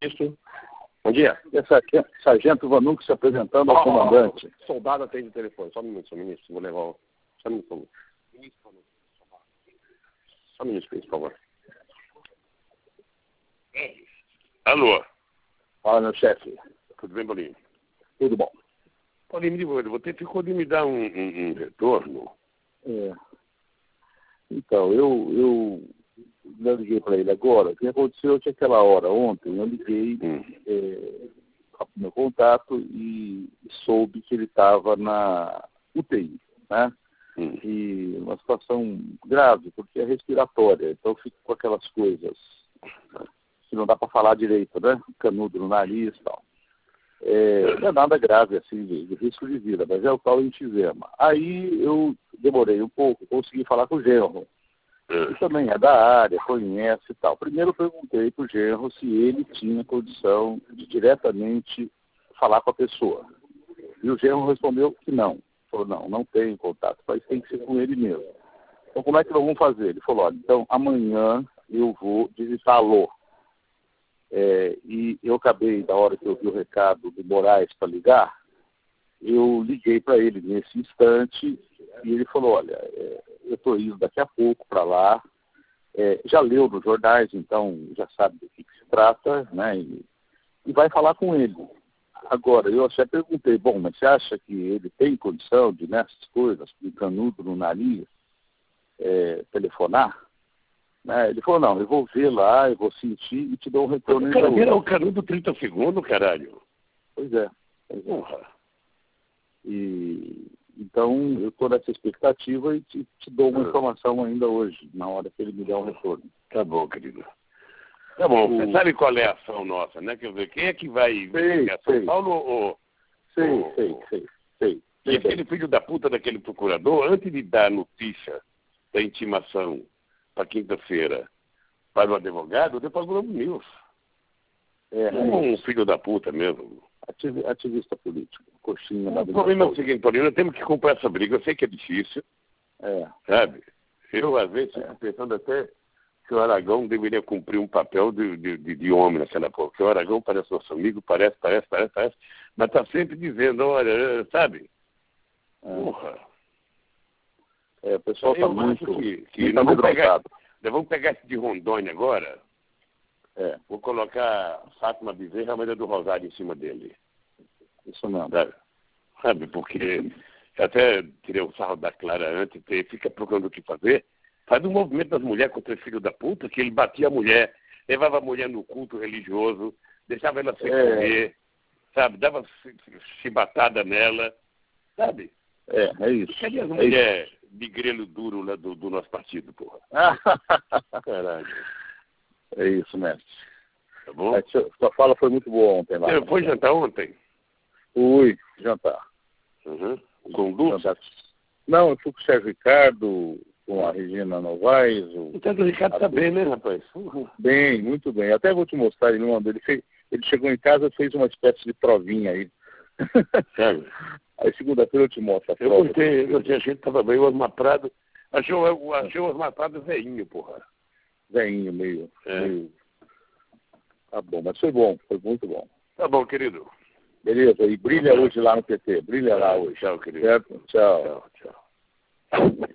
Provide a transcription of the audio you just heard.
Isso. Bom dia. Sargento Vanucci se apresentando ao comandante. Soldado atende o telefone. Só um minuto, ministro. Vou levar o... Só um minuto. Só um minuto, por favor. Alô. Fala, meu chefe. Tudo bem, Paulinho? Tudo bom. Paulinho, você ficou de me dar um retorno. Então, eu liguei para ele agora. O que aconteceu é que aquela hora, ontem, eu liguei para o meu contato e soube que ele estava na UTI, né? E uma situação grave, porque é respiratória. Então, eu fico com aquelas coisas que não dá para falar direito, né? Canudo no nariz e tal. Não é nada grave, assim, de risco de vida, mas é o tal enfisema. Aí eu demorei um pouco, consegui falar com o genro, que também é da área, conhece e tal. Primeiro eu perguntei para o genro se ele tinha condição de diretamente falar com a pessoa. E o genro respondeu que não. Falou, não tem contato, mas tem que ser com ele mesmo. Então como é que nós vamos fazer? Ele falou, olha, então amanhã eu vou visitá-lo. E eu acabei, da hora que eu vi o recado do Moraes para ligar, eu liguei para ele nesse instante e ele falou, olha, eu estou indo daqui a pouco para lá, já leu nos jornais, então já sabe do que se trata, né, e vai falar com ele. Agora, eu até perguntei, bom, mas você acha que ele tem condição de, nessas coisas, com canudo no nariz, telefonar? Ele falou, não, eu vou ver lá, eu vou sentir e te dou um retorno. O cara vira o canudo 30 segundos, caralho. Pois é. E então eu estou nessa expectativa e te dou uma informação ainda hoje, na hora que ele me der um retorno. Tá bom, querido. Tá bom, você sabe qual é a ação nossa, né? Quer dizer, quem é que vai investigar São Paulo ou... Sei. E aquele filho da puta daquele procurador, antes de dar notícia da intimação para quinta-feira para o advogado, deu para o Globo News. Um filho da puta mesmo. Ativista político, coxinha. O problema é o seguinte, Paulinho, nós temos que comprar essa briga. Eu sei que é difícil, sabe? Eu, às vezes, fico pensando até que o Aragão deveria cumprir um papel de homem naquela porra. Porque o Aragão parece nosso amigo, parece, mas está sempre dizendo, olha, sabe? Porra. O pessoal está muito... nós vamos pegar esse de Rondônia agora. Vou colocar Fátima Bezerra, a Maria do Rosário, em cima dele. Isso mesmo. Sabe? Porque até tirei o sarro da Clara antes, fica procurando o que fazer. Faz um movimento das mulheres contra esse filho da puta, que ele batia a mulher, levava a mulher no culto religioso, deixava ela sem comer, sabe? Dava chibatada nela, sabe? É isso. Cadê as mulheres de grelo duro lá do nosso partido, porra? Caralho. É isso, mestre. Tá bom? Sua fala foi muito boa ontem lá. Você foi jantar ontem? Fui jantar. Com o Dulce? Não, eu fui com o Sérgio Ricardo, com a Regina Novaes. O Sérgio Ricardo tá bem, né, rapaz? Bem, muito bem. Até vou te mostrar, ele mandou. Ele chegou em casa e fez uma espécie de provinha aí. Sabe? Aí segunda-feira eu te mostro a prova. Eu gostei, a gente tava bem, o Osmar Prado. Achei o Osmar Prado veinho, porra. Veinho, meio. Tá bom, mas foi bom, foi muito bom. Tá bom, querido. Beleza, e brilha hoje lá no PT, brilha lá hoje. Tchau, querido. Certo? Tchau.